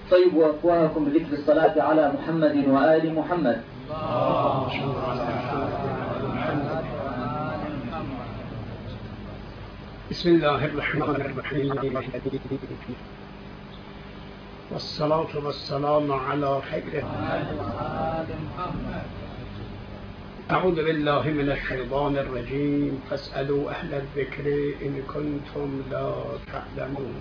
طيبوا أفواهكم بذكر الصلاة على محمد وآل محمد. بسم الله الرحمن الرحيم، والصلاة والسلام على خير. أعوذ بالله من الشيطان الرجيم. فاسألوا أهل الذكر إن كنتم لا تعلمون.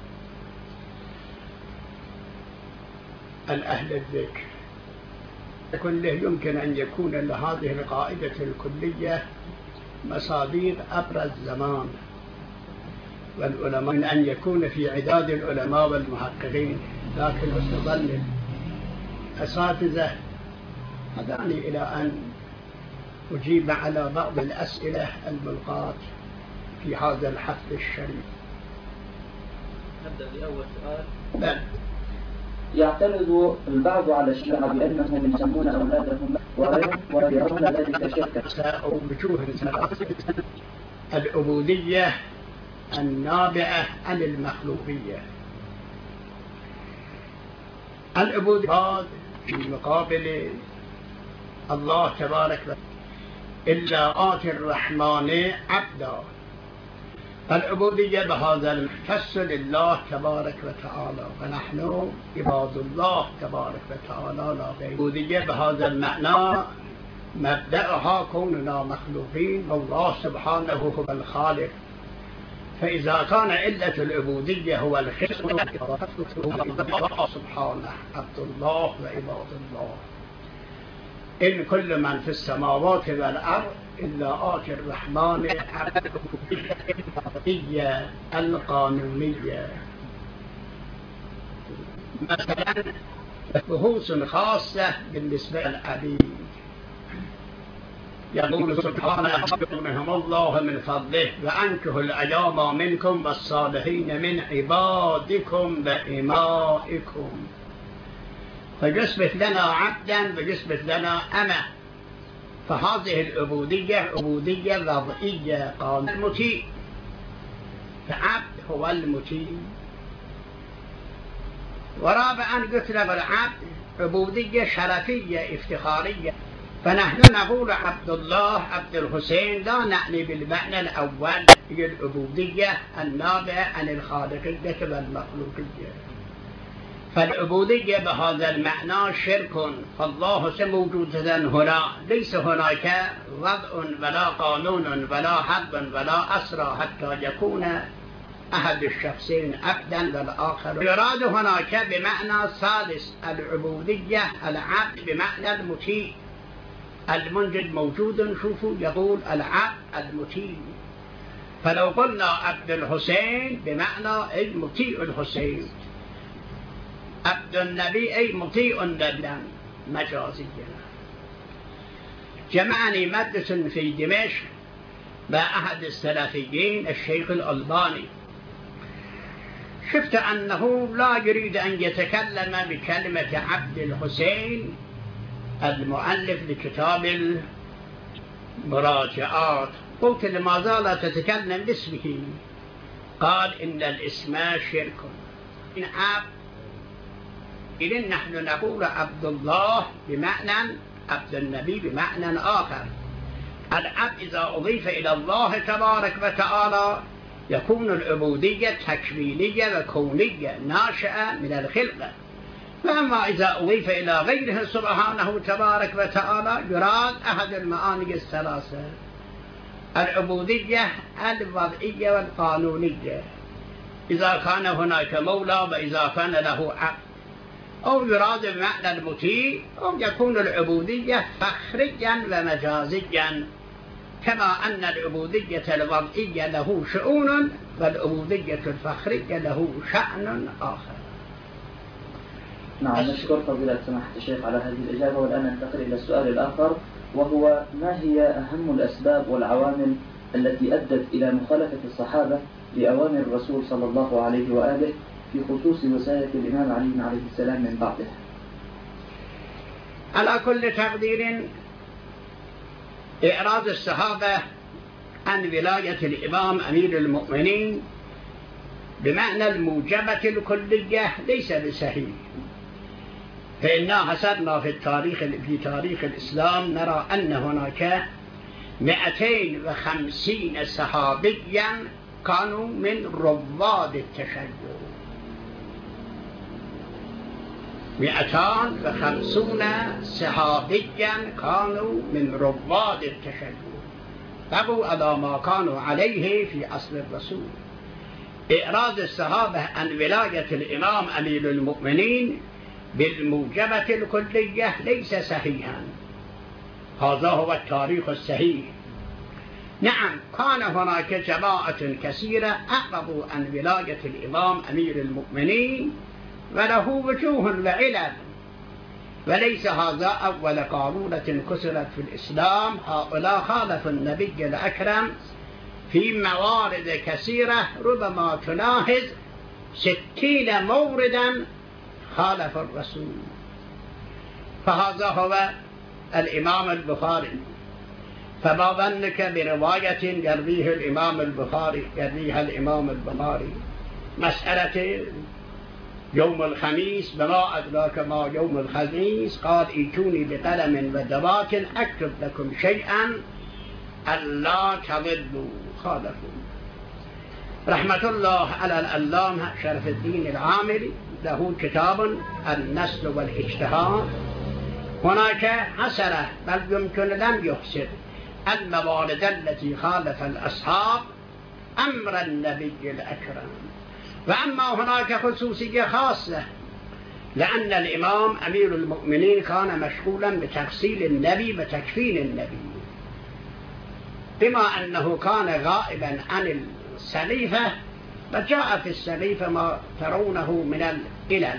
الأهل الذكر كله يمكن أن يكون لهذه القاعدة الكلية مصادر عبر الزمان، والعلماء من أن يكون في عداد العلماء والمحققين، لكن تظل أساتذة هداني إلى أن أجيب على بعض الأسئلة الملقاة في هذا الحفل الشريف. نبدأ بأول سؤال. بل يعترض البعض على الشيعة بأنهم يسمون أولادهم ويرون ذلك شركا. وجوه ثلاثة: العبودية النابعة عن المخلوقية. العبودية في مقابل الله تبارك وتعالى إلا آتي الرحمن عبدا. العبودية بهذا المختص لله تبارك وتعالى، ونحن عباد الله تبارك وتعالى لا غير. العبودية بهذا المعنى مبدأها كوننا مخلوقين، والله سبحانه هو الخالق. فإذا كان علة العبودية هو الخلق الله سبحانه عبد الله وعباد الله. إن كل من في السماوات والأرض إلا آتي الرحمن عبدا. القانونية مثلا بحوث خاصة بالنسبة للعبيد، يقول سبحانه: منهم الله من فضله وأنكحوا الأيام منكم والصالحين من عبادكم وإمائكم. فيثبت لنا عبدا ويثبت لنا أمة. فهذه العبودية عبودية وضعية قال المطيع، فعبد هو المطيع. ورابعا قلت العبد عبودية شرفية افتخارية. فنحن نقول عبد الله عبد الحسين لا نعني بالمعنى الأول هي العبودية النابعة عن الخالقية والمخلوقية. فالعبودية بهذا المعنى شرك، فالله موجودة هنا، ليس هناك وضع ولا قانون ولا حد ولا أسرى حتى يكون أحد الشخصين عبدا والآخر. يراد هناك بمعنى ثالث العبودية العبد بمعنى المطيع. المنجد موجود، شوفوا يقول العبد المطيع. فلو قلنا عبد الحسين بمعنى أي مطيع الحسين، عبد النبي أي مطيع النبي مجازيا. جمعني مجلس في دمشق مع أحد السلفيين الشيخ الألباني، شفت أنه لا يريد أن يتكلم بكلمة عبد الحسين المؤلف لكتاب المراجعات. قلت: لماذا لا تتكلم باسمه؟ قال: إن الاسم شرك. إن عبد إذن نحن نقول عبد الله بمعنى عبد النبي بمعنى آخر. العبد إذا أضيف إلى الله تبارك وتعالى يكون العبودية تكوينية وكونية ناشئة من الخلقة. فأما إذا أضيف إلى غيره سبحانه تبارك وتعالى يراد أحد المعاني الثلاثة: العبودية الوضعية والقانونية، إذا كان هناك مولى وإذا كان له عبد، أو يراد بمعنى المطيع، أو يكون العبودية فخريا ومجازيا، كما أن العبودية الوضعية له شؤون والعبودية الفخرية له شأن آخر. نعم، نشكر فضيلة سماحة الشيخ على هذه الإجابة. والآن ننتقل إلى السؤال الآخر، وهو: ما هي أهم الأسباب والعوامل التي أدت إلى مخالفة الصحابة لأوامر الرسول صلى الله عليه وآله في خصوص وصاية الإمام علي عليه السلام من بعضها؟ على كل تقدير إعراض الصحابة عن ولاية الإمام أمير المؤمنين بمعنى الموجبة الكلية ليس بصحيح. فإننا حسبنا في تاريخ الإسلام نرى أن هناك 250 صحابيا كانوا من رواد التشيع، 250 صحابيا كانوا من رواد التشيع، بقوا على ما كانوا عليه في عصر الرسول. إعراض الصحابة عن ولاية الإمام أمير المؤمنين بالموجبة الكلية ليس صحيحا. هذا هو التاريخ الصحيح. نعم، كان هناك جماعة كثيرة أعرضوا عن ولاية الإمام أمير المؤمنين وله وجوه وعلل، وليس هذا أول قارورة كسرت في الإسلام. هؤلاء خالفوا النبي الأكرم في موارد كثيرة، ربما تلاحظ 60 موردا خالف الرسول. فهذا هو الإمام البخاري. فما ظنك برواية يرويها الإمام البخاري مسألة يوم الخميس، بما أدراك ما يوم الخميس، قال ائتوني بقلم ودواك أكتب لكم شيئا ألا تضلوا. خالفوا. رحمة الله على العلامة شرف الدين العامري، له كتاب النسل والاجتهاد. هناك حسرة بل يمكن لم يحسر الموارد التي خالف الأصحاب أمر النبي الأكرم. وأما هناك خصوصية خاصة، لأن الإمام أمير المؤمنين كان مشغولا بتغسيل النبي وتكفين النبي، بما أنه كان غائبا عن السليفة، فجاء في السليفة ما ترونه من الإلل.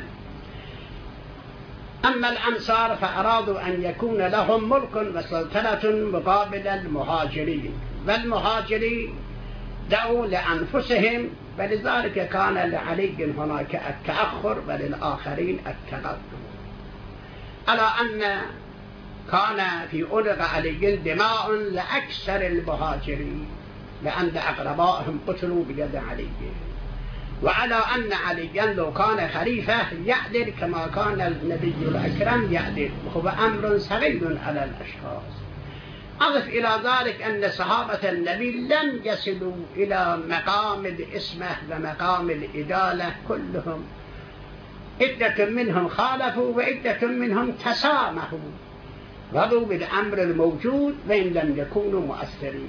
أما الأنصار فأرادوا أن يكون لهم ملك وسلطنة مقابل المهاجرين، والمهاجرين دعوا لأنفسهم، فلذلك كان لعلي هناك التأخر وللآخرين التقدم. على أن كان في عنق علي دماء لأكثر المهاجرين، لأن أقربائهم قتلوا بيد علي. وعلى أن عليا لو كان خليفة يعدل كما كان النبي الأكرم يعدل، وهو أمر صغير على الأشخاص. أضف إلى ذلك أن صحابة النبي لم يصلوا إلى مقام الإسمة ومقام الإدالة كلهم، عدة منهم خالفوا وعدة منهم تسامحوا، رضوا بالأمر الموجود وإن لم يكونوا مؤثرين.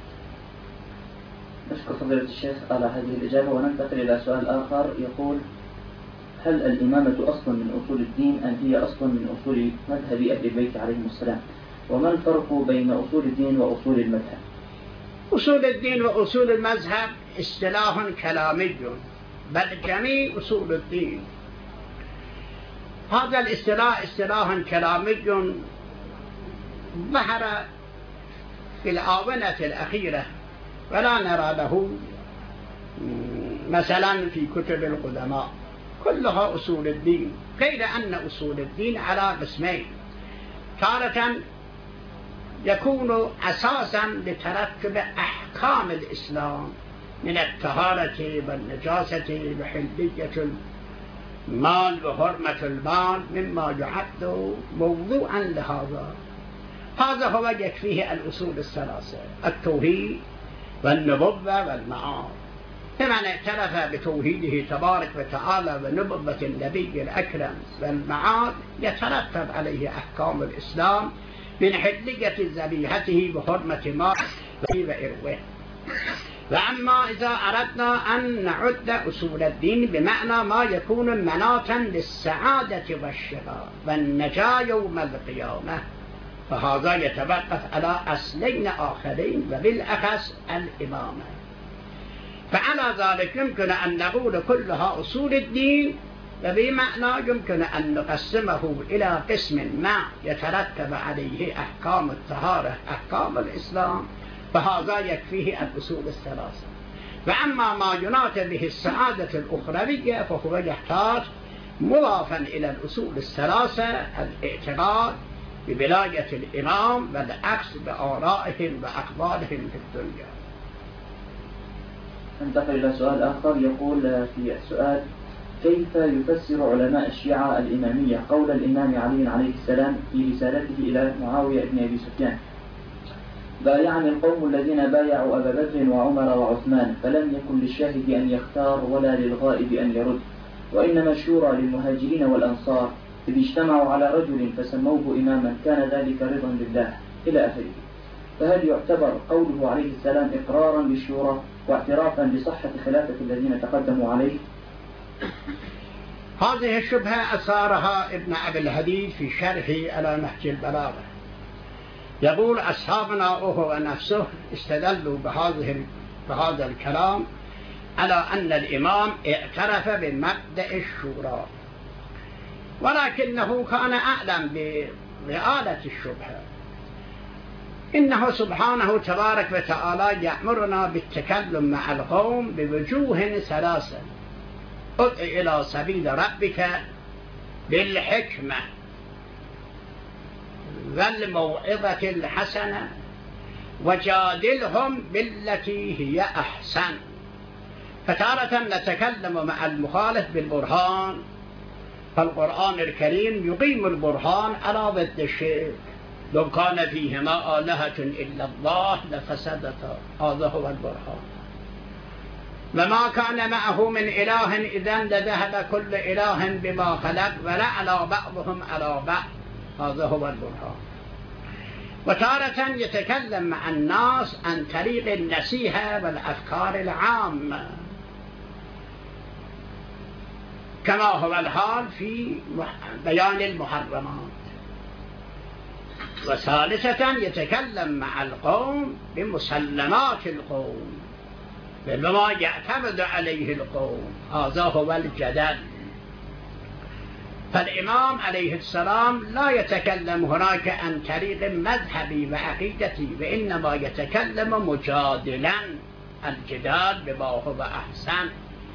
نشكر فضيلة الشيخ على هذه الإجابة، وننتقل إلى سؤال آخر يقول: هل الإمامة أصل من أصول الدين أم هي أصل من أصول مذهب أهل البيت عليهم السلام؟ وما الفرق بين أصول الدين وأصول المذهب؟ أصول الدين وأصول المذهب اصطلاح كلامي، بل جميع أصول الدين. هذا الاصطلاح اصطلاح كلامي ظهر في الآونة الأخيرة، ولا نرى له مثلا في كتب القدماء، كلها أصول الدين، غير أن أصول الدين على قسمين: تارة يكون أساسا لترتب أحكام الإسلام من الطهارة والنجاسة وحلية المال وحرمة المال، مما يعد موضوعا لهذا. هذا هو يكفيه الأصول الثلاثة: التوحيد والنبوة والمعاد. فمن اعترف بتوحيده تبارك وتعالى ونبوة النبي الأكرم والمعاد يترتب عليه أحكام الإسلام من حلية ذبيحته وحرمة ماله وإروه. وأما إذا أردنا أن نعد أصول الدين بمعنى ما يكون مناطا للسعادة والشفاء والنجاة يوم القيامة، فهذا يتوقف على أصلين آخرين، وبالأخص الإمامة. فعلى ذلك يمكن أن نقول كلها أصول الدين، وبمعنى يمكن أن نقسمه إلى قسم ما يترتب عليه أحكام الطهارة، أحكام الإسلام، فهذا يكفيه الأصول الثلاثة. وأما ما يناط به السعادة الأخروية فهو يحتاج مضافا إلى الأصول الثلاثة: الاعتقاد بولاية الإمام والعكس بآرائهم وأقوالهم في الدنيا. ننتقل إلى سؤال آخر. يقول في السؤال: كيف يفسر علماء الشيعة الإمامية قول الإمام علي عليه السلام في رسالته إلى معاوية بن أبي سفيان: بايعني القوم الذين بايعوا أبا بكر وعمر وعثمان، فلم يكن للشاهد أن يختار ولا للغائب أن يرد، وإنما الشورى للمهاجرين والأنصار، إذ اجتمعوا على رجل فسموه إماما كان ذلك رضا لله، إلى آخره. فهل يعتبر قوله عليه السلام إقرارا بالشورى واعترافا بصحة خلافة الذين تقدموا عليه؟ هذه الشبهة أثارها ابن أبي الهدي في شرحه على نهج البلاغة. يقول أصحابنا وهو نفسه استدلوا بهذا الكلام على أن الإمام اعترف بمبدأ الشورى، ولكنه كان أعلم برئالة الشبهة. إنه سبحانه تبارك وتعالى يأمرنا بالتكلم مع القوم بوجوه ثلاثة: ادع إلى سبيل ربك بالحكمة والموعظة الحسنة وجادلهم بالتي هي أحسن. فتارة نتكلم مع المخالف بالبرهان، فالقرآن الكريم يقيم البرهان على ضد الشرك. لو كان فيهما آلهة إلا الله لفسدتا، هذا هو البرهان. وما كان معه من إله إذن لذهب كل إله بما خلق ولعلى بعضهم على بعض، هذا هو البرهان. وتارة يتكلم مع الناس عن طريق النصيحة والأفكار العامة، كما هو الحال في بيان المحرمات. وثالثة يتكلم مع القوم بمسلمات القوم، بما يعتمد عليه القوم، هذا هو الجدل. فالإمام عليه السلام لا يتكلم هناك عن طريق مذهبي وعقيدتي، وإنما يتكلم مجادلا، الجدال بما هو أحسن.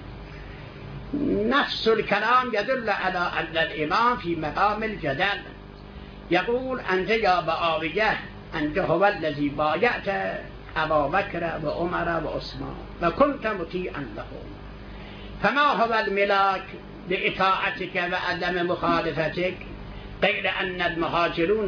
نفس الكلام يدل على أن الإمام في مقام الجدل. يقول: أنت يا معاوية أنت هو الذي بايعت أبا بكر وعمر وعثمان وكنت مطيعا لهم، فما هو الملاك لإطاعتك وعدم مخالفتك غير أن المهاجرين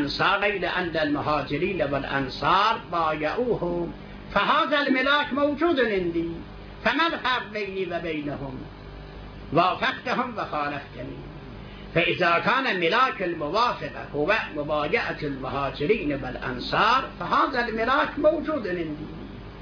والأنصار بايعوهم، فهذا الملاك موجود عندي، فما الفرق بيني وبينهم؟ وافقتهم وخالفتني. فإذا كان ملاك الموافقة هو مبايعة المهاجرين والأنصار، فهذا الملاك موجود عندي.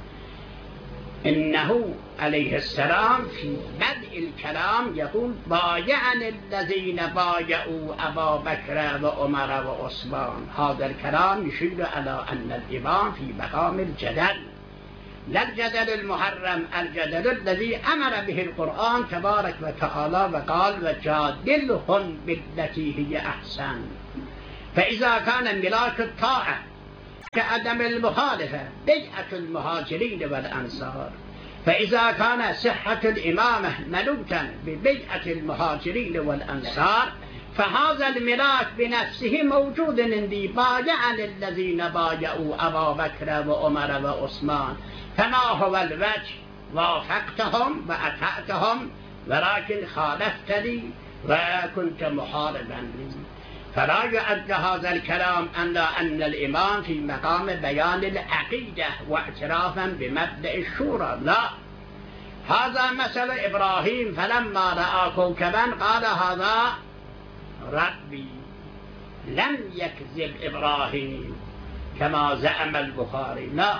إنه عليه السلام في بدء الكلام يقول: بايعني الذين بايعوا أبا بكر وعمر وعثمان. هذا الكلام يشير على أن الإمام في مقام الجدل، لا الجدل المحرم، الجدل الذي أمر به القرآن تبارك وتعالى وقال: وجادلهم بالتي هي أحسن. فإذا كان ملاك الطاعة كعدم المخالفة بيعة المهاجرين والأنصار، فإذا كان صحة الإمامة ملوكا ببيعة المهاجرين والأنصار، فهذا الملاك بنفسه موجود عندي، بايعني الذين بايعوا أبا بكر وعمر وعثمان، فما هو الوجه؟ وافقتهم وأطعتهم، ولكن خالفتني وكنت محاربا لي. فلا يؤدى هذا الكلام أن الإمام في مقام بيان العقيدة واعترافا بمبدأ الشورى، لا. هذا مثل إبراهيم فلما رأى كوكبا قال: هذا ربي. لم يكذب إبراهيم كما زعم البخاري، لا.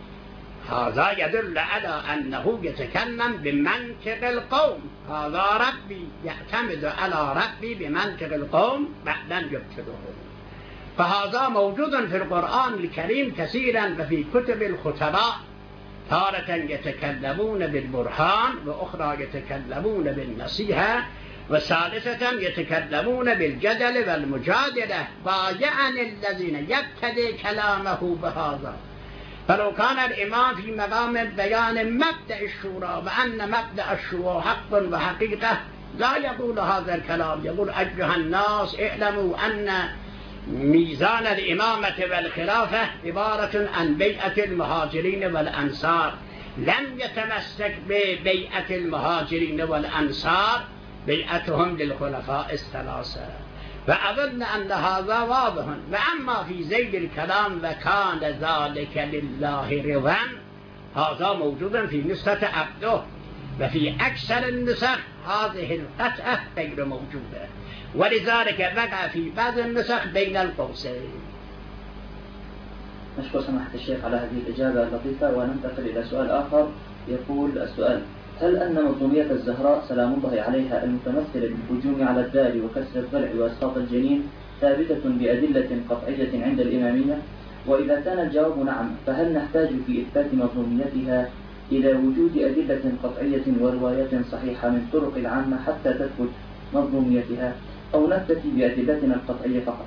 هذا يدل على أنه يتكلم بمنطق القوم، هذا ربي، يعتمد على ربي بمنطق القوم بعد أن يبتدعه. فهذا موجود في القرآن الكريم كثيرا، وفي كتب الخطباء تارة يتكلمون بالبرهان، وأخرى يتكلمون بالنصيحة، وثالثة يتكلمون بالجدل والمجادلة. بايعني الذين يبتدي كلامه بهذا. فلو كان الإمام في مقام بيان مبدأ الشورى وأن مبدأ الشورى حق وحقيقة لا يقول هذا الكلام، يقول: أيها الناس اعلموا أن ميزان الإمامة والخلافة عبارة عن بيعة المهاجرين والأنصار، لم يتمسك ببيعة المهاجرين والأنصار بيعتهم للخلفاء الثلاثة. فأظن أن هذا واضح. وأما في زيد الكلام وكان ذلك لله رضا، هذا موجود في نسخة عبده، وفي أكثر النسخ هذه القطعة غير موجودة، ولذلك بقى في بعض النسخ بين القوسين. نشكر سماحة الشيخ على هذه الإجابة اللطيفة، وننتقل إلى سؤال آخر. يقول السؤال: هل أن منظومية الزهراء سلام الله عليها المتمثلة بالهجوم على الدار وكسر الضلع وإسقاط الجنين ثابتة بأدلة قطعية عند الإمامية؟ وإذا كان الجواب نعم، فهل نحتاج في إثبات منظوميتها إلى وجود أدلة قطعية وروايات صحيحة من طرق العامة حتى تثبت منظوميتها، أو نكتفي بأدلتنا القطعية فقط؟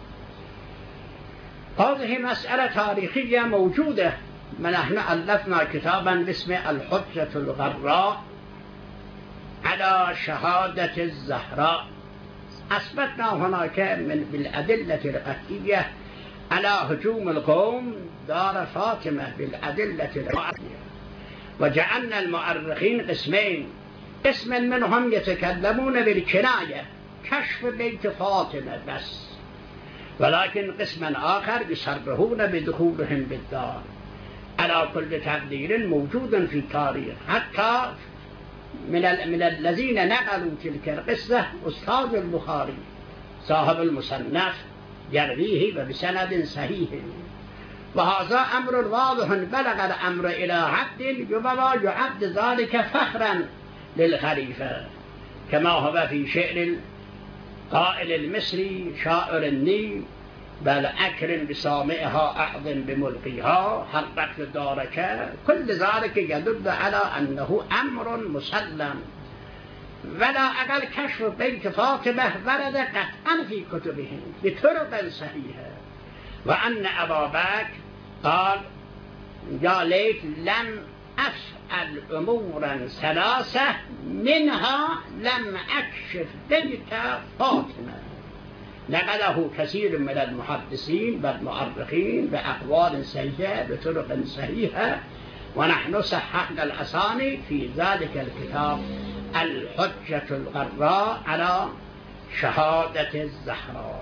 هذه مسألة تاريخية موجودة. نحن ألفنا كتابا باسمه الحجة الغراء على شهادة الزهراء. أثبتنا هناك بالأدلة القطعية على هجوم القوم دار فاطمة بالأدلة القطعية، وجعلنا المؤرخين قسمين: قسم منهم يتكلمون بالكناية كشف بيت فاطمة بس، ولكن قسما آخر يصرحون بدخولهم بالدار. على كل تقدير موجود في التاريخ، حتى من الذين نقلوا تلك القصة أستاذ البخاري صاحب المصنف يرويه وبسند صحيح. وهذا أمر واضح بلغ الأمر إلى حد يعد ذلك فخرا للخليفة، كما هو في شعر القائل المصري شاعر النيل: بل أكرم بسامعها أعظم بملقيها حرقت دارك. كل ذلك يدل على أنه أمر مسلم، ولا أقل كشف بيت فاطمة ورد قطعا في كتبهم بطرق صحيحة. وأن أبا بكر قال: يا ليت لم أفعل أمورا ثلاثة منها لم أكشف بيت فاطمة. نقله كثير من المحدثين والمؤرخين بأقوال صحيحة بطرق صحيحة، ونحن صححنا الأسانيد في ذلك الكتاب الحجة الغراء على شهادة الزهراء.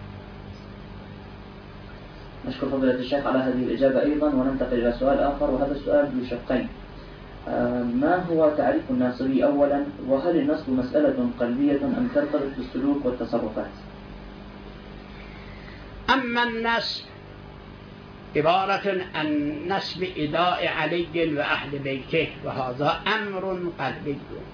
نشكر فضيلة الشيخ على هذه الإجابة أيضا، وننتقل إلى سؤال آخر، وهذا السؤال ذو شقين. ما هو تعريف الناصبي أولا؟ وهل النصب مسألة قلبية أم ترتبط بالسلوك والتصرفات؟ أما النصب عبارة عن نسب إداء علي وأهل بيته، وهذا أمر قلبي،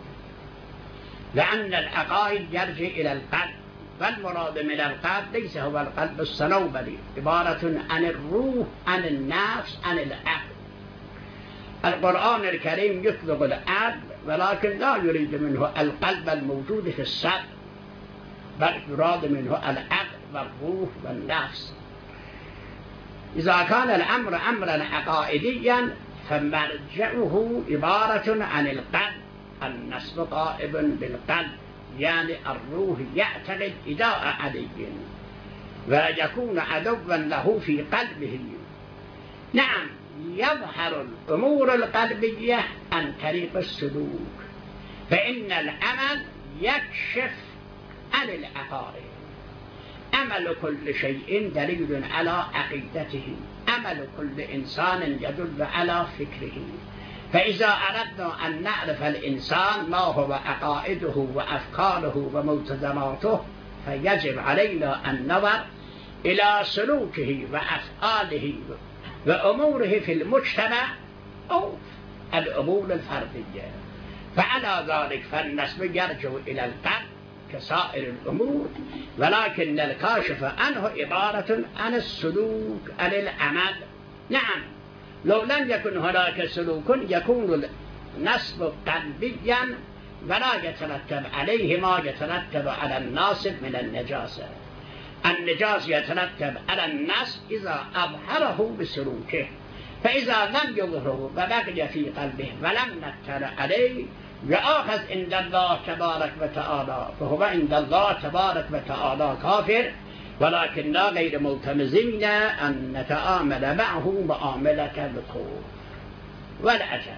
لأن العقائد يرجع إلى القلب، والمراد من القلب ليس هو القلب الصنوبري، عبارة عن الروح، عن النفس، عن العقل. القرآن الكريم يطلق العقل ولكن لا يريد منه القلب الموجود في الصدر، بل يراد منه العقل والروح والنفس. إذا كان الأمر أمرا عقائديا فمرجعه عبارة عن القلب، النسب قائم بالقلب، يعني الروح يعتقد إداء علي ويكون عدوا له في قلبه. نعم، يظهر الأمور القلبية عن طريق السلوك، فإن العمل يكشف عن العقائد. عمل كل شيء دليل على عقيدته، عمل كل إنسان يدل على فكره. فإذا أردنا أن نعرف الإنسان ما هو عقائده وأفكاره وملتزماته، فيجب علينا أن ننظر إلى سلوكه وأفعاله وأموره في المجتمع أو الأمور الفردية. فعلى ذلك فالنسب يرجع إلى القلب كسائر الأمور، ولكن الكاشف عنه عبارة عن السلوك، عن العمل. نعم، لو لم يكن هناك سلوك يكون النسب قلبيا ولا يترتب عليه ما يترتب على الناسب من النجاسة. النجاسة يترتب على النسب إذا أظهره بسلوكه، فإذا لم يظهره وبقي في قلبه ولم نطلع عليه يأخذ عند الله تبارك وتعالى، فهو عند الله تبارك وتعالى كافر، ولكننا غير ملتمسين أن نتعامل معه معاملة الكفر. والعجب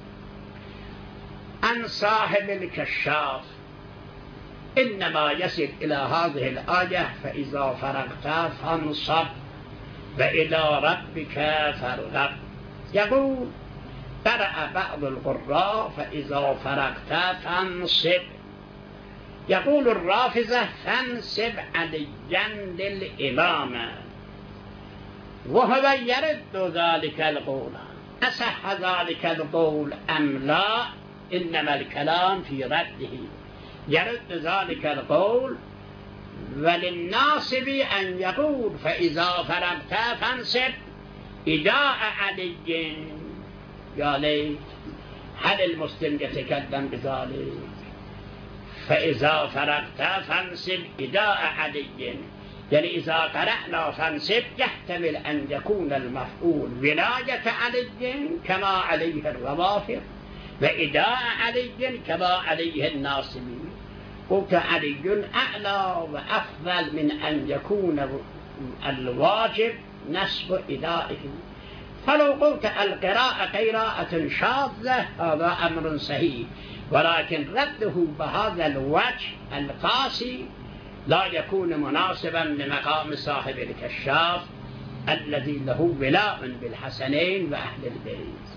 أن صاحب الكشاف إنما يصل إلى هذه الآية فإذا فرغت فانصب وإلى ربك فارغب. يقول قرأ بعض القراء فإذا فرغت فانصب، يقول الرافضة فانصب عليا للإمامة، وهو يرد ذلك القول. أصح ذلك القول أم لا؟ إنما الكلام في رده. يرد ذلك القول وللناصب أن يقول فإذا فرغت فانصب إجاء علي. يا ليت هل المسلم يتكلم بذلك؟ فإذا فرغت فانصب إجاء علي، يعني إذا قرأنا فانصب يحتمل أن يكون المفعول ولاية علي كما عليه الروافض، وإداء علي كما عليه الناصبين. قلت علي أعلى وأفضل من أن يكون الواجب نسب إدائه. فلو قلت القراءة قراءة شاذة هذا أمر صحيح، ولكن رده بهذا الوجه القاسي لا يكون مناسبا لمقام صاحب الكشاف الذي له ولاء بالحسنين وأهل البيت.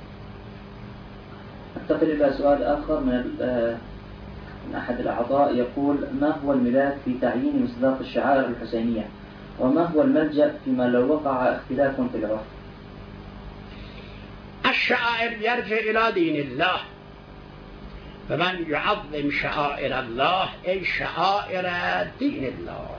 أنتقل إلى سؤال آخر من أحد الأعضاء، يقول: ما هو الملاك في تعيين مصداق الشعائر الحسينية؟ وما هو الملجأ فيما لو وقع اختلاف في العرف؟ الشعائر يرجع إلى دين الله، فمن يعظم شعائر الله أي شعائر دين الله،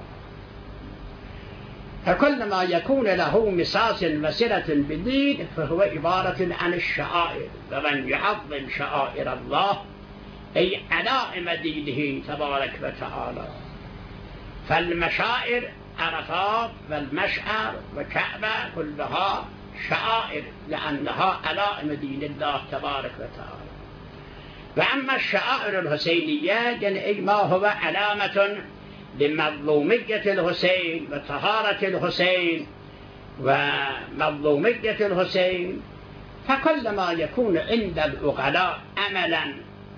فكل ما يكون له مساس وصلة بالدين فهو عبارة عن الشعائر. فمن يعظم شعائر الله أي علائم دينه تبارك وتعالى. فالمشاعر عرفات والمشعر وكعبة كلها شعائر لأنها علائم دين الله تبارك وتعالى. وأما الشعائر الحسينية يعني ما هو علامة لمظلومية الحسين وطهارة الحسين ومظلومية الحسين، فكل ما يكون عند العقلاء أملا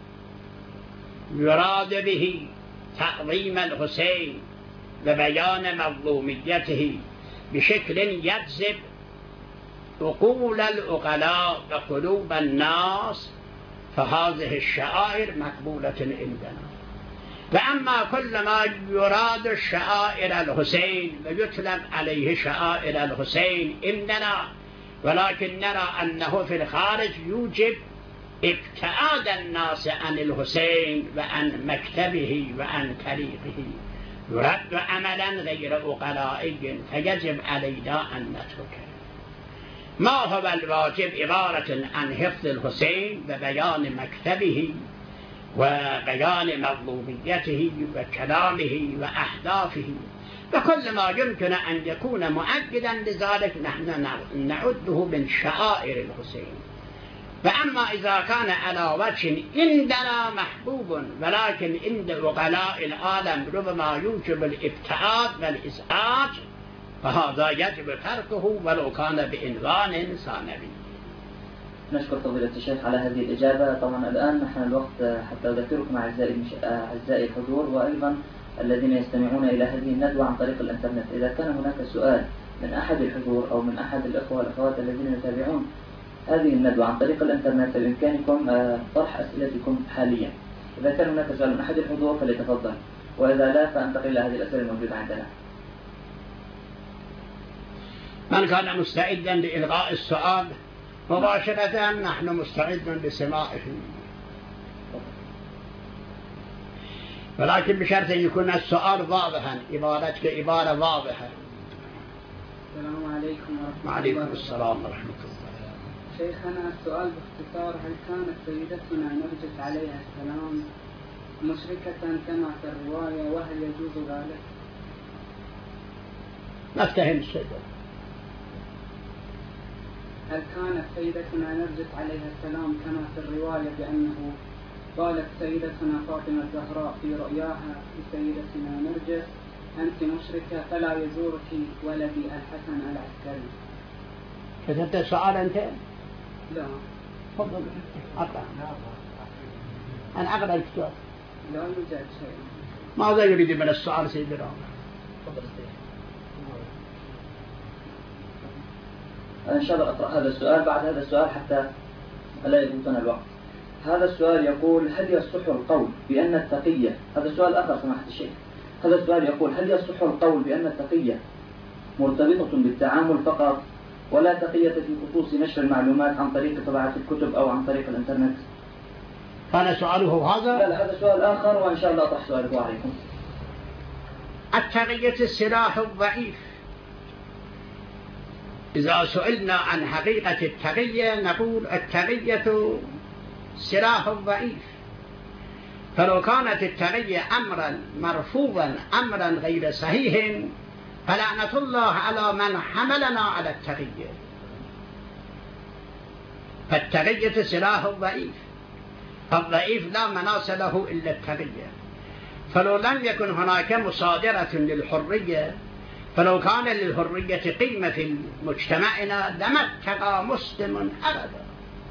يراد به تعظيم الحسين وبيان مظلوميته بشكل يجذب عقول العقلاء وقلوب الناس، فهذه الشعائر مقبولة عندنا. وأما كل ما يراد الشعائر الحسين ويطلق عليه شعائر الحسين عندنا، ولكن نرى أنه في الخارج يوجب ابتعاد الناس عن الحسين وعن مكتبه وعن طريقه، يرد عملا غير عقلائي، فيجب علينا أن نتركه. ما هو الواجب عبارة عن حفظ الحسين وبيان مكتبه وبيان مظلوميته وكلامه وأحداثه، وكل ما يمكن أن يكون مؤكدا لذلك نحن نعده من شعائر الحسين. فأما إذا كان على وجه عندنا محبوب ولكن عند عقلاء العالم ربما يوجب الابتعاد والإزعاج، فهذا يجب تركه ولو كان بعنوان ثانوي. نشكر فضيلة الشيخ على هذه الإجابة. طبعا الآن نحن الوقت حتى أذكركم أعزائي الحضور وأيضا الذين يستمعون إلى هذه الندوة عن طريق الإنترنت، إذا كان هناك سؤال من أحد الحضور أو من أحد الأخوة والأخوات الذين يتابعون هذه الندوة عن طريق الإنترنت بإمكانكم طرح أسئلتكم حاليا. إذا كان هناك سؤال من أحد الحضور فليتفضل، وإذا لا فأنتقل إلى هذه الأسئلة الموجودة عندنا. من كان مستعدا لإلغاء السؤال مباشرة نحن مستعدون لسماعه، ولكن بشرط أن يكون السؤال واضحا، عبارتك عبارة واضحة. السلام عليكم ورحمة الله. وعليكم السلام ورحمة الله. شيخنا السؤال باختصار: هل كانت سيدتنا نرجس عليها السلام مشركة كما في الرواية، وهل يجوز ذلك؟ نفتهم الشيء. هل كانت سيدتنا نرجس عليها السلام كما في الرواية بأنه قالت سيدتنا فاطمة الزهراء في رؤياها لسيدتنا نرجس: أنت مشركة فلا يزورك ولدي الحسن العسكري؟ كتبت السؤال أنت؟ لا. تفضل أقرأ. أنا أقرأ الكتاب. لا يوجد شيء. ماذا يريد من السؤال سيد الرابع؟ إن شاء الله أقرأ هذا السؤال بعد هذا السؤال حتى لا يفوتنا الوقت. هذا السؤال يقول: هل يصح القول بأن التقية، هذا سؤال آخر سماحة الشيخ، هذا السؤال يقول: هل يصح القول بأن التقية مرتبطة بالتعامل فقط ولا تقية في خصوص نشر المعلومات عن طريق طباعة الكتب أو عن طريق الإنترنت؟ كان سؤاله هذا؟ لا هذا سؤال آخر وإن شاء الله أطرح سؤاله عليكم. التقية السلاح الضعيف. إذا سئلنا عن حقيقة التقية نقول التقية سلاح ضعيف. فلو كانت التقية أمرا مرفوضا أمرا غير صحيح فلعنة الله على من حملنا على التقية. فالتقية سلاح ضعيف، فالضعيف لا مناص له إلا التقية. فلو لم يكن هناك مصادرة للحرية، فلو كان للحرية قيمة في مجتمعنا لما اتقى مسلم أبدا.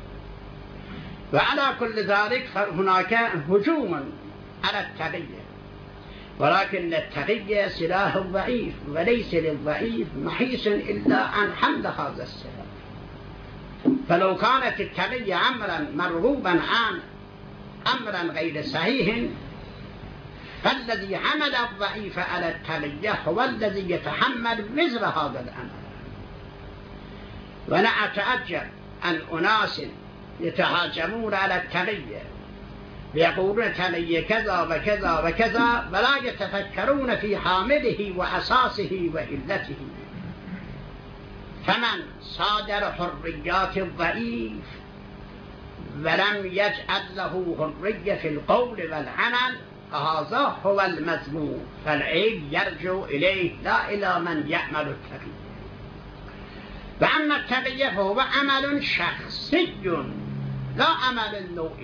وعلى كل ذلك فهناك هجوم على التقية، ولكن التقية سلاح ضعيف، وليس للضعيف محيص إلا عن حمل هذا السلاح. فلو كانت التقية أمرا مرغوبا عن أمرا غير صحيح فالذي حمل الضعيف على التقية هو الذي يتحمل وزر هذا الأمر. وأنا أتعجب أن أناس يتهاجمون على التقية ويقولون التقية كذا وكذا وكذا ولا يتفكرون في حامله وأساسه وإلته. فمن صادر حريات الضعيف ولم يجعل له حرية في القول والعمل فهذا هو المذموم، فالعيب يرجع إليه لا إلى من يعمل التقية. وأما التقية فهو عمل شخصي لا عمل نوعي.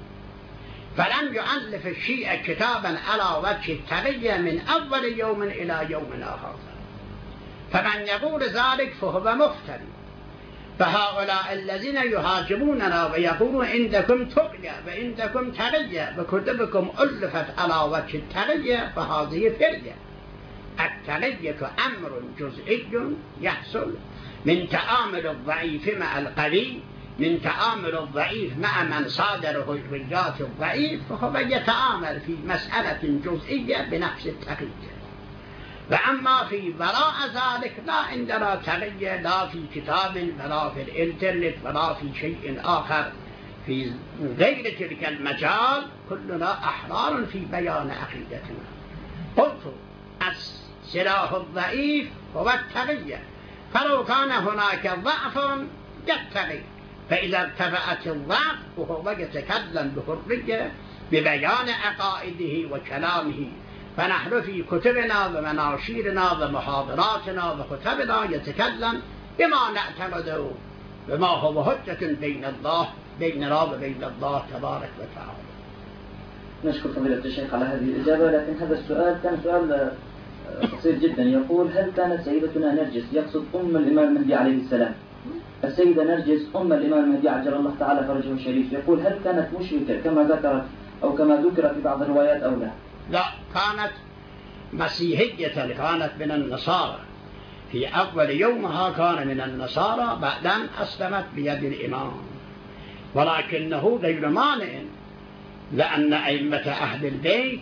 فلم يؤلف الشيء كتابا على وجه التقية من أول يوم إلى يومنا هذا. فمن يقول ذلك فهو مفتري. فهؤلاء الذين يهاجموننا ويقولون عندكم تقية وعندكم تقية وكتبكم ألفت على وجه التقية فهذه فرية. التقية أمر جزئي يحصل من تعامل الضعيف مع القوي، من تعامل الضعيف مع من صادر حريات الضعيف، فهو يتعامل في مسألة جزئية بنفس التقية. وأما في وراء ذلك لا عندنا تقية لا في كتاب ولا في الإنترنت ولا في شيء آخر في غير تلك المجال. كلنا أحرار في بيان عقيدتنا. قلت السلاح الضعيف هو التقية، فلو كان هناك ضعف يتقي، فإذا ارتفعت الضعف وهو يتكلم بحرية ببيان عقائده وكلامه. فنحن في كتبنا ومناشيرنا ومحاضراتنا وخطبنا يتكلم بما نعتقده بما هو حجة بيننا وبين الله تبارك وتعالى. نشكر فضيلة الشيخ على هذه الإجابة، لكن هذا السؤال كان سؤال قصير جدا. يقول: هل كانت سيدتنا نرجس، يقصد أم الإمام المهدي عليه السلام، السيدة نرجس أم الإمام المهدي عجل الله تعالى فرجه الشريف، يقول: هل كانت مشركة كما ذكرت أو كما ذكر في بعض الروايات أو لا؟ لا، كانت مسيحية، كانت من النصارى. في أول يومها كان من النصارى، بعدين أسلمت بيد الإمام، ولكنه غير مانع لأن أئمة أهل البيت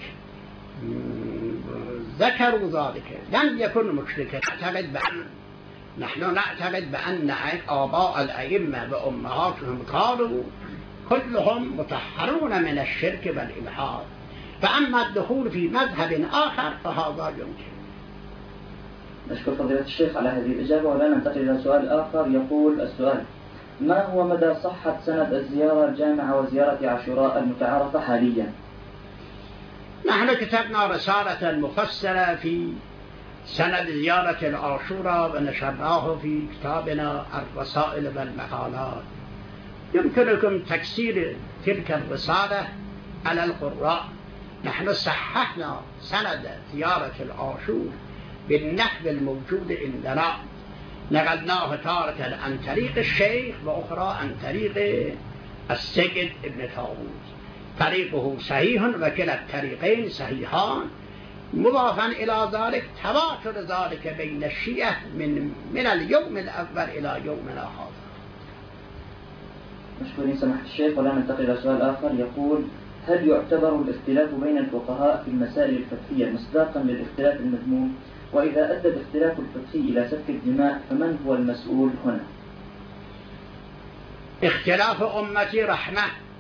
ذكروا ذلك. لم يكن مشركا. نحن نعتقد بأن آباء الأئمة وأمهاتهم قالوا كلهم مطهرون من الشرك والإلحاد. فأما الدخول في مذهب آخر فهذا يمكن. نشكر فضيلة الشيخ على هذه الإجابة، والآن ننتقل إلى سؤال آخر. يقول السؤال: ما هو مدى صحة سند الزيارة الجامعة وزيارة عاشوراء المتعارفة حاليا؟ نحن كتبنا رسالة مفصلة في سند زيارة العاشوراء ونشرناه في كتابنا الرسائل والمقالات. يمكنكم تكسير تلك الرسالة على القراء. نحن صححنا سند زيارة العاشور بالنحو الموجود عندنا، نقلناه تارة عن طريق الشيخ وأخرى عن طريق السجد ابن طاووس، طريقه صحيح وكلا الطريقين صحيحان، مضافا إلى ذلك تواتر ذلك بين الشيعة من اليوم الأول إلى يومنا هذا. مشكورين سماحة الشيخ. ولا ننتقل إلى سؤال آخر يقول: هل يعتبر الاختلاف بين الفقهاء في المسائل الفقهية مصداقا للاختلاف المذموم؟ وإذا أدى الاختلاف الفقهي إلى سفك الدماء فمن هو المسؤول هنا؟ اختلاف أمتي رحمة.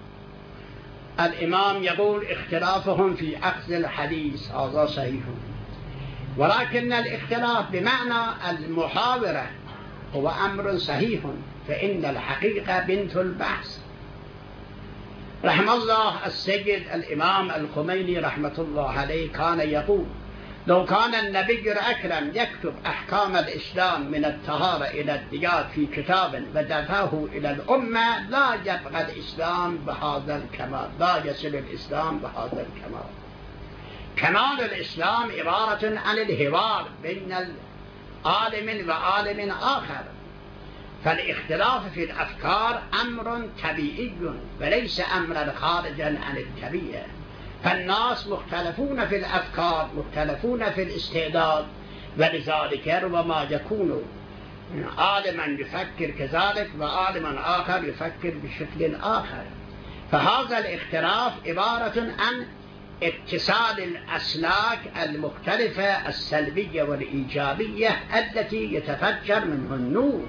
الإمام يقول اختلافهم في أخذ الحديث هذا صحيح، ولكن الاختلاف بمعنى المحاورة هو أمر صحيح، فإن الحقيقة بنت البحث. رحم الله السيد الإمام الخميني رحمة الله عليه كان يقول: لو كان النبي الأكرم يكتب أحكام الإسلام من الطهارة إلى الديات في كتاب ودفعه إلى الأمة لا يبقى الإسلام بهذا الكمال، لا يصل الإسلام بهذا الكمال. كمال الإسلام عبارة عن الحوار بين عالم وعالم آخر، فالاختلاف في الأفكار أمر طبيعي وليس أمرا خارجا عن الطبيعة. فالناس مختلفون في الأفكار، مختلفون في الاستعداد، ولذلك ربما يكون عالما يفكر كذلك وعالما آخر يفكر بشكل آخر. فهذا الاختلاف عبارة عن اتصال الأسلاك المختلفة السلبية والإيجابية التي يتفجر منه النور.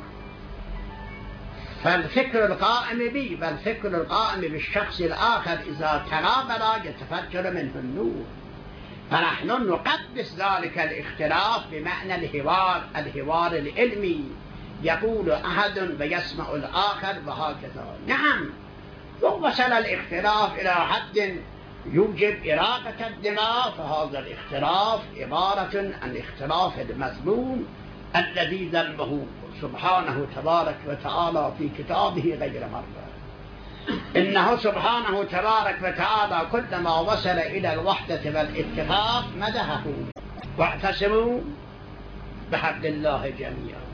فالفكر القائم بي والفكر القائم بالشخص الآخر إذا تناظر يتفجر منه النور. فنحن نقدس ذلك الاختلاف بمعنى الحوار العلمي، يقول أحد ويسمع الآخر وهكذا. نعم، وصل الاختلاف إلى حد يوجب إراقة الدماء، فهذا الاختلاف عبارة عن اختلاف المذموم الذي ذمه سبحانه تبارك وتعالى في كتابه غير مرة. إنه سبحانه تبارك وتعالى كلما وصل إلى الوحدة والاتفاق مدحه: واعتصموا بحبل الله جميعا.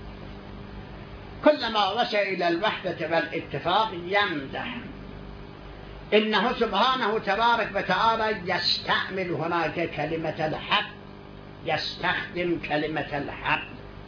كلما وصل إلى الوحدة والاتفاق يمدح. إنه سبحانه تبارك وتعالى يستعمل هناك كلمة الحق، يستخدم كلمة الحق.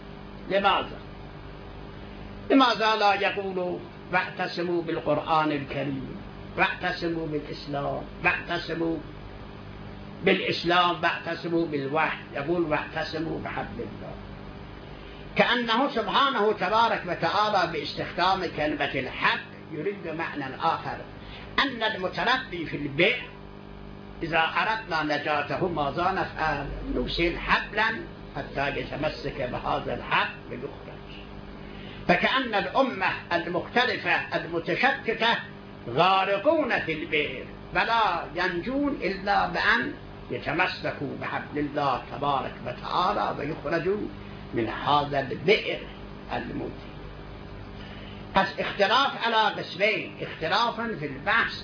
لماذا لا يقول واعتصموا بالقرآن الكريم، واعتصموا بالإسلام، واعتصموا بالإسلام، واعتصموا بالوحي، يقول واعتصموا بحبل الله؟ كأنه سبحانه تبارك وتعالى باستخدام كلمة الحق يريد معنى آخر، أن المتربي في البئر إذا أردنا نجاته ماذا نفعل؟ نرسل حبلا حتى يتمسك بهذا الحق ويخرج. فكأن الأمة المختلفة المتشتتة غارقون في البئر فلا ينجون إلا بأن يتمسكوا بحبل الله تبارك وتعالى ويخرجوا من هذا البئر الموت. بس اختلاف على قسمين: اختلاف في البحث،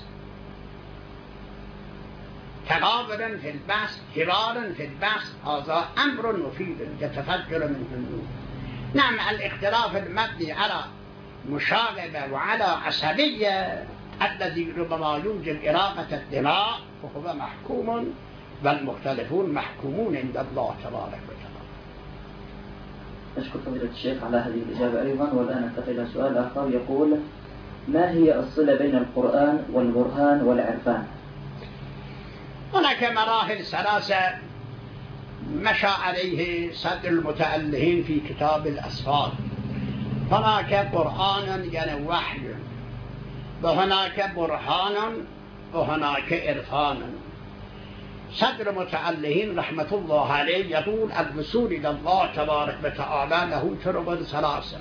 تقابل في البحث، حوار في البحث، هذا أمر مفيد يتفجر منه النور. نعم، الاختلاف المبني على مشاغبة وعلى عصبية الذي ربما يوجب إراقة الدماء وهو محكوم، والمختلفون محكومون عند الله تبارك وتعالى. أشكر فضيلة الشيخ على هذه الإجابة أيضا. والآن ننتقل إلى سؤال آخر يقول: ما هي الصلة بين القرآن والبرهان والعرفان؟ هناك مراحل ثلاثة مشى عليه صدر المتألهين في كتاب الأسفار. هناك قرآن يعني وحي، وهناك برهان، وهناك عرفان. صدر المتألهين رحمة الله عليه يقول: الوصول إلى الله تبارك وتعالى له طرق ثلاثة.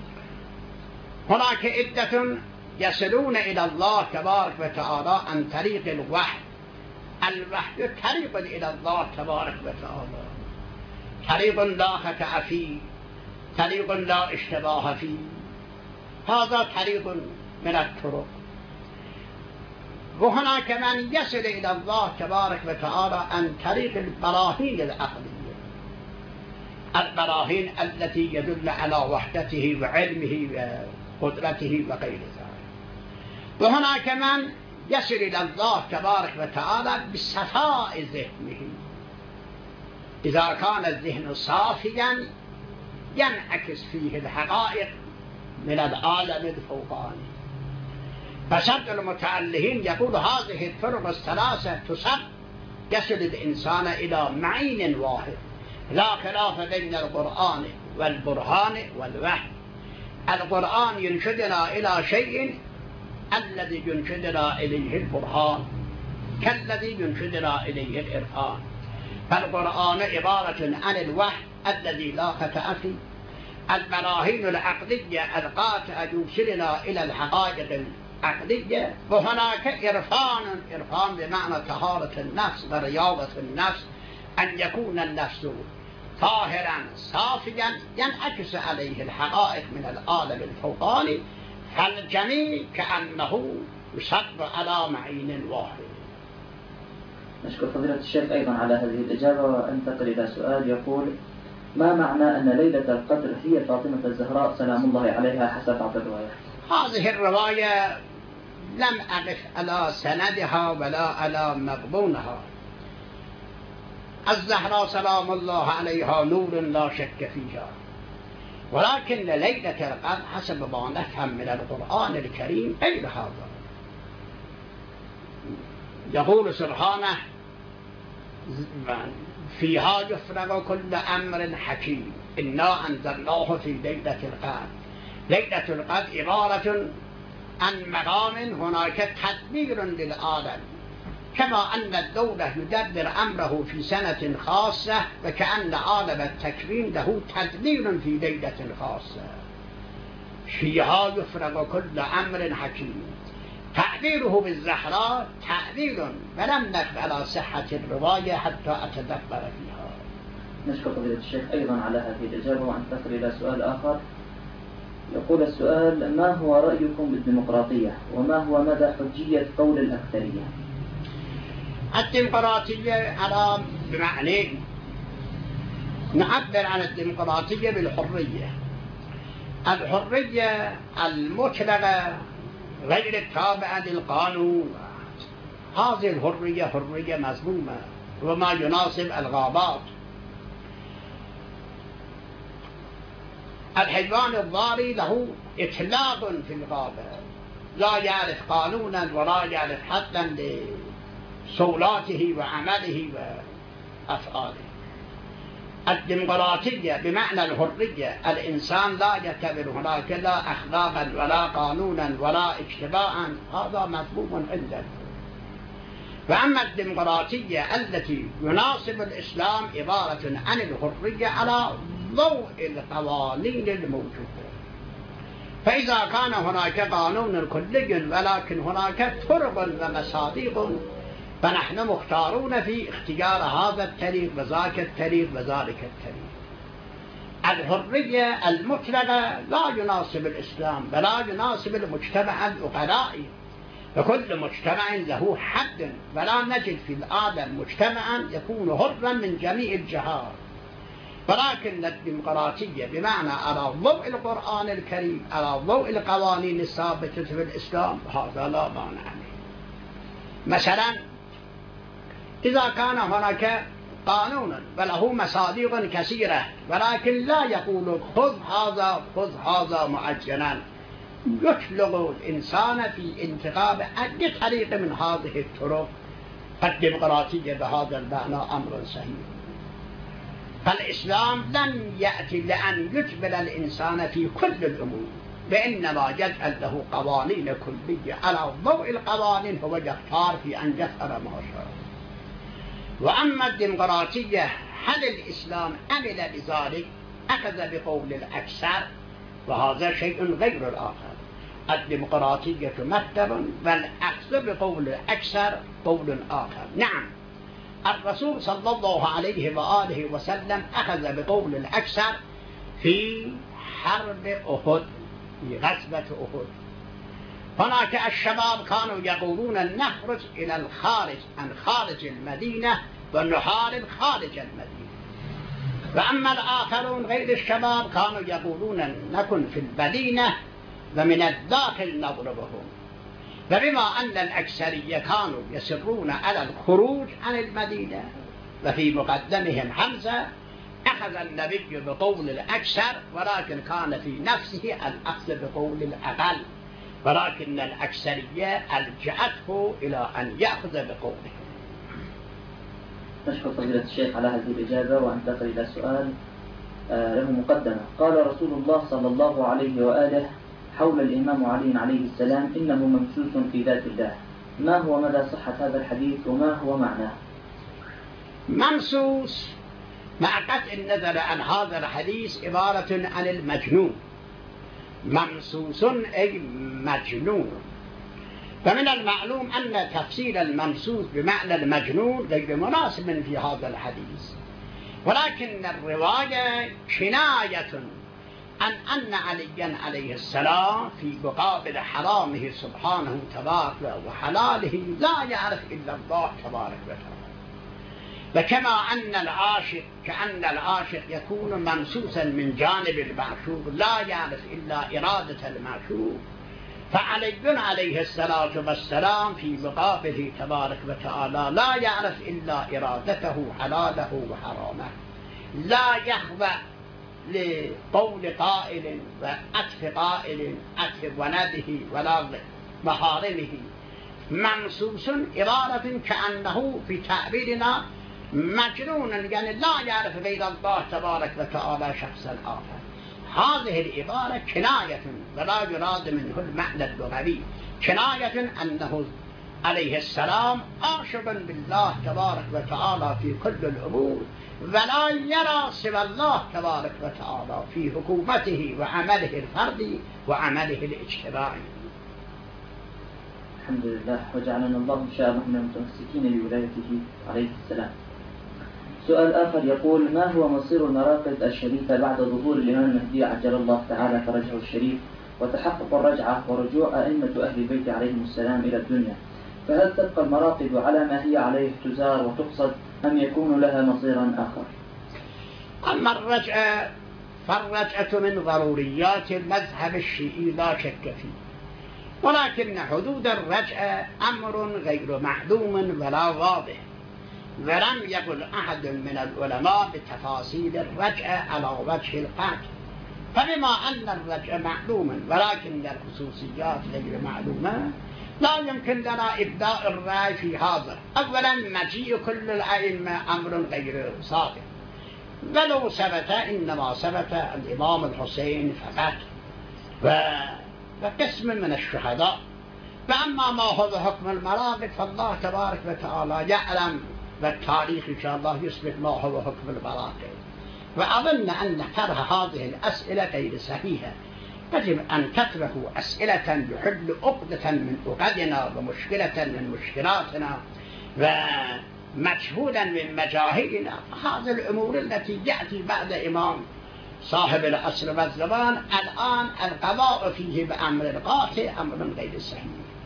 هناك عدة يصلون إلى الله تبارك وتعالى عن طريق الوحي. الوحي طريق إلى الله تبارك وتعالى، طريق لا خطأ فيه، طريق لا اشتباه فيه، هذا طريق من الطرق. وهناك من يصل إلى الله تبارك وتعالى عن طريق البراهين العقلية، البراهين التي يدل على وحدته وعلمه وقدرته وغير ذلك. وهناك من يصل إلى الله تبارك وتعالى بصفاء ذهنه. إذا كان الذهن صافيا ينعكس فيه الحقائق من العالم الفوقاني. فسد المتألهين يقول هذه الطرق الثلاثة تصب يصل الإنسان إلى معين واحد، لا خلاف بين القرآن والبرهان والوحي. القرآن ينشدنا إلى شيء الذي ينشدنا إليه البرهان كالذي ينشدنا إليه الإرفان. فالقرآن عبارة عن الوحي الذي لا خطأ فيه، البراهين العقلية القاطعة يوصلنا إلى الحقائق العقلية. وهناك إرفان بمعنى طهارة النفس ورياضة النفس، أن يكون النفس طاهرا صافيا ينعكس عليه الحقائق من العالم الفوقاني، فالجميع كأنه يصب على معين واحد. نشكر فضيلة الشيخ أيضا على هذه الإجابة، وأنتقل إلى سؤال يقول: ما معنى أن ليلة القدر هي فاطمة الزهراء سلام الله عليها حسب بعض الروايات؟ هذه الرواية لم أقف على سندها ولا على مضمونها. الزهراء سلام الله عليها نور لا شك فيها، ولكن ليلة القدر حسب ما نفهم من القرآن الكريم غير هذا. يقول سبحانه: فيها يفرغ كل أمر حكيم إنا أنزلناه في ليلة القدر. ليلة القدر عبارة عن مقام هناك تدبير للعالم، كما أن الدولة يدبر أمره في سنة خاصة، وكأن عالم التكوين له تدبير في ليلة خاصة. فيها يفرغ كل أمر حكيم. تعبيره بالزهراء تعبير ولم نقف على صحة الرواية حتى أتدبر فيها. نشكر فضيلة الشيخ أيضا على هذه الإجابة، وأنتقل إلى سؤال آخر. يقول السؤال: ما هو رأيكم بالديمقراطية، وما هو مدى حجية قول الأكثرية؟ الديمقراطية على بمعنى نعبر عن الديمقراطية بالحرية، الحرية المطلقة غير التابعة للقانون. هذه الحرية حرية مذمومة وما يناسب الغابات. الحيوان الضاري له إطلاق في الغابة، لا يعرف قانونا ولا يعرف حدا لصولاته وعمله وأفعاله. الديمقراطية بمعنى الحرية، الإنسان لا يعتبر هناك لا أخلاقا ولا قانونا ولا اجتماعا، هذا مذموم عنده. وأما الديمقراطية التي يناسب الإسلام عبارة عن الحرية على ضوء القوانين الموجودة. فإذا كان هناك قانون كلي ولكن هناك طرق ومصادق، فنحن مختارون في اختيار هذا الطريق وذاك الطريق وذلك الطريق. الحرية المطلقة لا يناسب الإسلام ولا يناسب المجتمع العقلائي، فكل مجتمع له حد، ولا نجد في العالم مجتمعا يكون حرا من جميع الجهات. ولكن الديمقراطية بمعنى على ضوء القرآن الكريم، على ضوء القوانين الثابتة في الإسلام، هذا لا مانع عليه. مثلا إذا كان هناك قانون وله مصادق كثيرة، ولكن لا يقول خذ هذا معجلا، يطلق الإنسان في انتخاب أي طريق من هذه الطرق، الديمقراطية بهذا المعنى أمر صحيح. فالإسلام لم يأتي لأن يجبر الإنسان في كل الأمور، وإنما يجعل له قوانين كلية، على ضوء القوانين هو يختار في أن يفعل ما شاء. وأما الديمقراطية هل الإسلام عمل بذلك؟ أخذ بقول الأكثر، وهذا شيء غير الآخر. الديمقراطية مكتب، والأخذ بقول الأكثر قول آخر. نعم، الرسول صلى الله عليه وآله وسلم أخذ بقول الأكثر في حرب أحد، في غزوة أحد. هناك الشباب كانوا يقولون نخرج إلى الخارج عن خارج المدينة ونحارب خارج المدينة. وأما الآخرون غير الشباب كانوا يقولون نكن في المدينة ومن الداخل نضربهم. فبما أن الأكثرية كانوا يسرون على الخروج عن المدينة وفي مقدمهم حمزة، أخذ النبي بقول الأكثر، ولكن كان في نفسه الأخذ بقول الأقل، ولكن الأكثرية ألجأته إلى أن يأخذ بقوله. نشكر فضيلة الشيخ على هذه الإجابة، وأنتقل إلى سؤال له مقدمة. قال رسول الله صلى الله عليه وآله حول الإمام علي عليه السلام: إنه ممسوس في ذات الله. ما هو مدى صحة هذا الحديث وما هو معناه؟ ممسوس مع قطع النظر عن هذا الحديث عبارة عن المجنون. ممسوس أي مجنون. فمن المعلوم أن تفسير الممسوس بمعنى المجنون غير مناسب في هذا الحديث، ولكن الرواية كناية عن أن عليا عليه السلام في مقابل حرامه سبحانه تبارك وحلاله لا يعرف إلا الله تبارك وتعالى. وكما أن العاشق كأن العاشق يكون ممسوسا من جانب المعشوق لا يعرف إلا إرادة المعشوق، فعلي عليه الصلاة والسلام في مقابله تبارك وتعالى لا يعرف إلا إرادته حلاله وحرامه، لا يخضع لقول قائل وأتف قائل أتف ونده ولا محارمه. ممسوس عبارة كأنه في تعبيرنا مجنون، يعني لا يعرف غير الله تبارك وتعالى شخصا آخر. هذه العبارة كناية ولا يراد منه المعنى اللغوي، كناية أنه عليه السلام عاشق بالله تبارك وتعالى في كل الأمور، ولا يرى سوى الله تبارك وتعالى في حكومته وعمله الفردي وعمله الاجتماعي. الحمد لله، وجعلنا الله إن شاء الله من المتمسكين بولايته عليه السلام. سؤال آخر يقول: ما هو مصير المراقد الشريفة بعد ظهور الإمام المهدي عجل الله تعالى فرجه الشريف وتحقق الرجعة ورجوع أئمة أهل البيت عليهم السلام إلى الدنيا؟ فهل تبقى المراقد على ما هي عليه تزار وتقصد أم يكون لها مصيرا آخر؟ أما الرجعة فالرجعة من ضروريات المذهب الشيعي لا شك فيه، ولكن حدود الرجعة أمر غير معلوم ولا واضح، ولم يقل أحد من العلماء بتفاصيل الرجعة على وجه القاطع. فبما أن الرجعة معلوم ولكن الخصوصيات غير معلومة، لا يمكن لنا إبداء الرأي في هذا. أولا مجيء كل الأئمة أمر غير صادق، ولو ثبت إنما ثبت الإمام الحسين فقط وقسم من الشهداء. فأما ما هو حكم المراقد فالله تبارك وتعالى يعلم، والتاريخ إن شاء الله يثبت ما هو حكم المراقد. وأظن أن طرح هذه الأسئلة غير صحيحة، يجب أن تطرحوا أسئلة يحل عقدة من عقدنا ومشكلة من مشكلاتنا ومجهولا من مجاهلنا. هذه الأمور التي يأتي بعد إمام صاحب العصر والزمان الآن القضاء فيه بأمر قاطع أمر غير صحيح.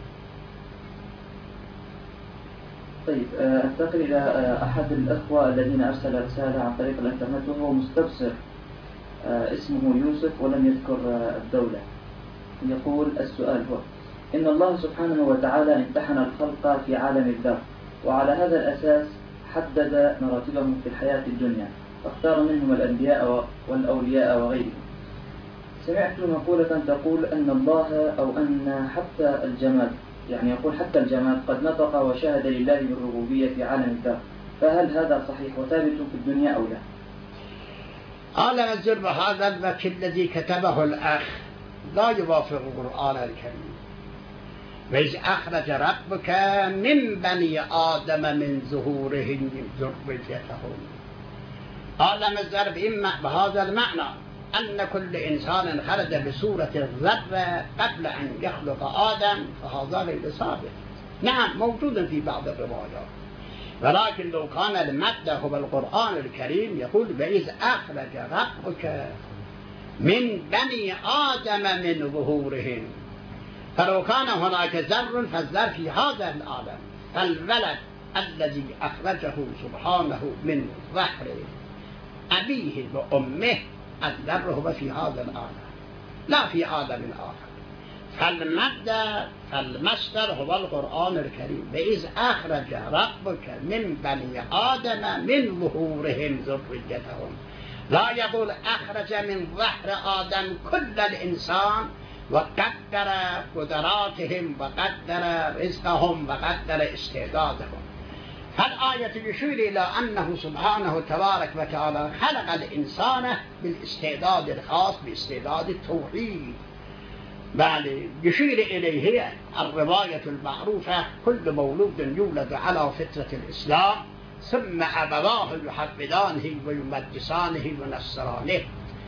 طيب، أنتقل إلى أحد الأخوة الذين أرسل رسالة عن طريق الإنترنت، وهو مستبصر اسمه يوسف ولم يذكر الدولة. يقول: السؤال هو: إن الله سبحانه وتعالى امتحن الخلق في عالم الذر، وعلى هذا الأساس حدد مراتبهم في الحياة الدنيا، فاختار منهم الأنبياء والأولياء وغيرهم. سمعت مقولة تقول أن الله أو أن حتى الجماد، يعني يقول حتى الجماد قد نطق وشهد لله بالربوبية في عالم الذر، فهل هذا صحيح وثابت في الدنيا أو لا؟ قال الزرب هذا الوجه الذي كتبه الأخ لا يوافق القرآن الكريم. وإذ أخرج ربك من بني آدم من ظهورهم ذريتهم. قال الزرب إما بهذا المعنى أن كل إنسان خرج بصورة الذرة قبل أن يخلق آدم، فهذا غير ثابت. نعم موجود في بعض الروايات، ولكن لو كان المبدأ هو القرآن الكريم يقول: وإذ أخرج ربك من بني آدم من ظهورهم، فلو كان هناك ذر فالذر في هذا العالم، فالولد الذي أخرجه سبحانه من ظهر أبيه وأمه الذر هو في هذا العالم لا في عالم آخر. فالمصدر هو القرآن الكريم. وإذ أخرج ربك من بني آدم من ظهورهم ذريتهم، لا يقول أخرج من ظهر آدم كل الإنسان وقدر قدراتهم وقدر رزقهم وقدر استعدادهم. فالآية يشير إلى أنه سبحانه تبارك وتعالى خلق الإنسان بالاستعداد الخاص باستعداد التوحيد. بل يشير إليه الرواية المعروفة: كل مولود يولد على فطرة الإسلام ثم أبواه يحفظانه ويمجسانه وينصرانه.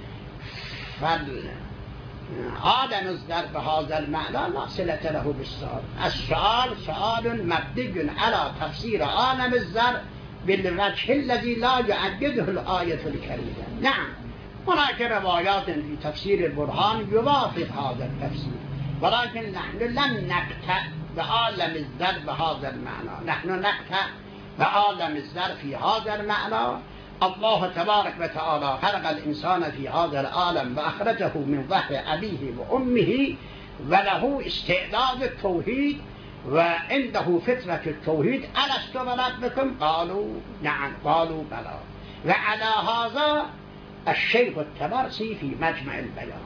فالعالم الزر بهذا المعنى لا صلة له بالسؤال. السؤال سؤال مبني على تفسير عالم الزر بالوجه الذي لا يعدده الآية الكريمة. نعم، هناك روايات في تفسير البرهان يوافق هذا التفسير، ولكن نحن لم نقطع بعالم الزر بهذا المعنى. نحن نقطع بعالم الزر في هذا المعنى: الله تبارك وتعالى خلق الإنسان في هذا العالم وأخرجه من ظهر أبيه وأمه وله استعداد التوحيد وعنده فطرة التوحيد. ألست بربكم؟ قالوا نعم. قالوا بلى. وعلى هذا الشيخ التبرسي في مجمع البيان.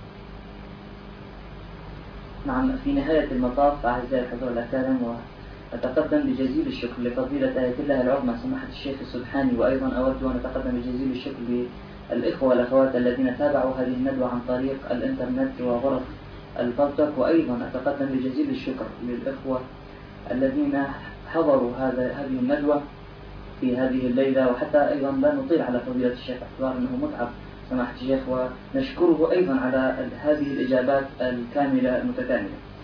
نعم، في نهاية المطاف أعزائي الحضور الأكارم، وأتقدم بجزيل الشكر لفضيلة آية الله العظمى سماحة الشيخ السبحاني، وأيضا أود أن أتقدم بجزيل الشكر للإخوة والأخوات الذين تابعوا هذه الندوة عن طريق الإنترنت وغرف البودكاست، وأيضا أتقدم بجزيل الشكر للإخوة الذين حضروا هذه الندوة في هذه الليلة. وحتى أيضا لا نطيل على فضيلة الشيخ باعتبار أنه متعب سماحة الشيخ، ونشكره أيضا على هذه الإجابات الكاملة المتكاملة.